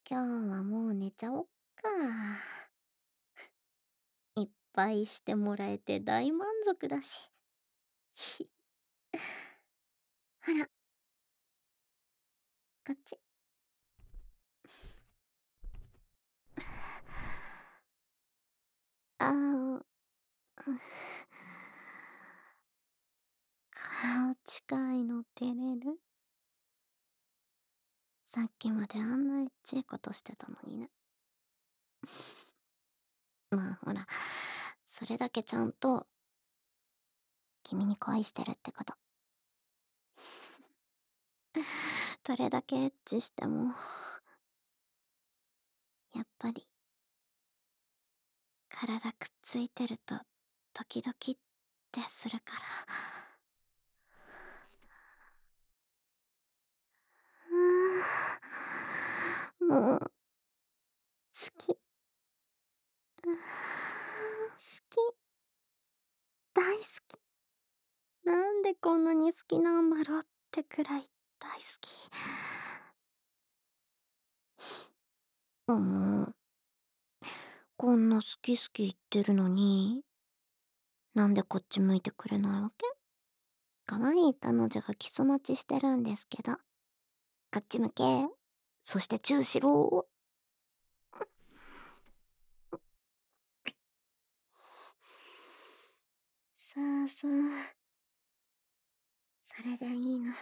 今日はもう寝ちゃおっか。いっぱいしてもらえて大満足だし。ひあら、こっち。あー、顔近いの照れる？さっきまであんなエッチいことしてたのにね。まあほら、それだけちゃんと君に恋してるってこと。どれだけエッチしても、やっぱり体くっついてるとドキドキってするから。もう、好き。好き。大好き。なんでこんなに好きなんだろうってくらい大好き。こんな好き好き言ってるのに、なんでこっち向いてくれないわけ？可愛い彼女がキス待ちしてるんですけど。こっち向け。そしてチューしろ。さあさあ、それでいいの。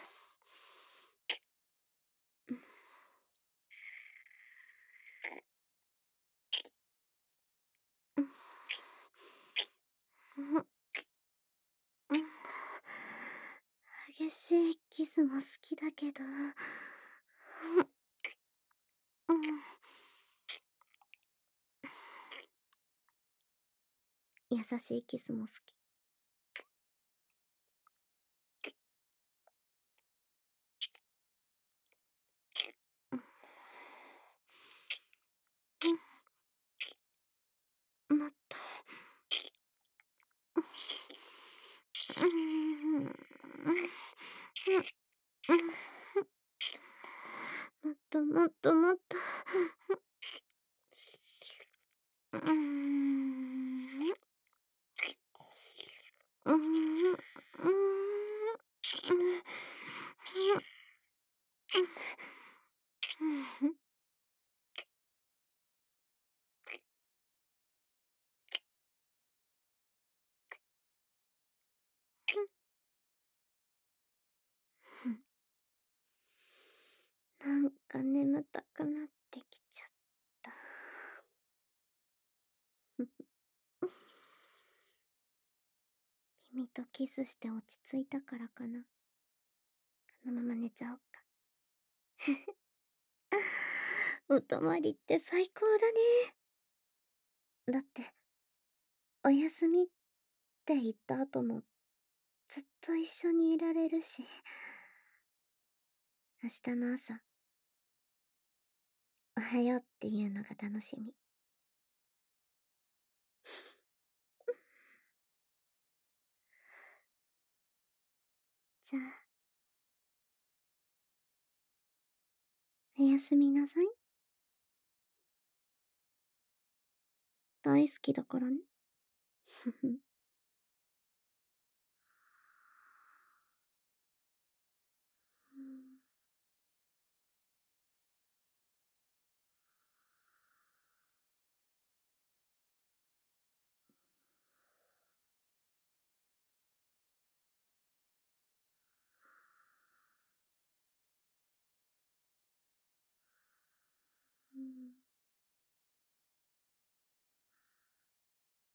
激しいキスも好きだけど、優しいキスも好き。もっと。もっともっともっと。なんか眠たくなってきちゃった。君とキスして落ち着いたからかな。このまま寝ちゃおっか。お泊まりって最高だね。だって、おやすみって言った後もずっと一緒にいられるし、明日の朝、おはようっていうのが楽しみ。じゃあ、おやすみなさい。大好きだからね。ふふ。